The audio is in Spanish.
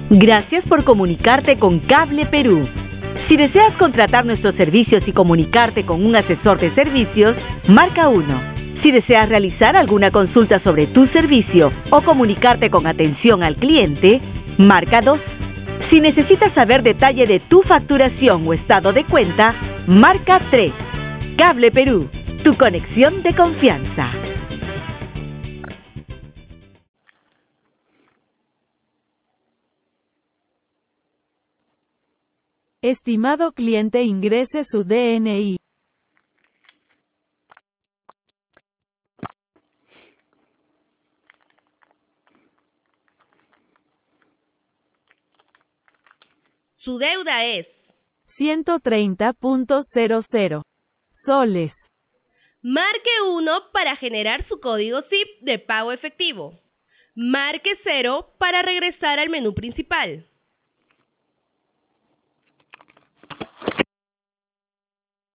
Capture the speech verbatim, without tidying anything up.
Gracias por comunicarte con Cable Perú. Si deseas contratar nuestros servicios y comunicarte con un asesor de servicios, marca uno. Si deseas realizar alguna consulta sobre tu servicio o comunicarte con atención al cliente, marca dos. Si necesitas saber detalle de tu facturación o estado de cuenta, marca tres. Cable Perú, tu conexión de confianza. Estimado cliente, ingrese su D N I. Su deuda es ciento treinta punto cero cero soles. Marque uno para generar su código S I P de pago efectivo. Marque cero para regresar al menú principal.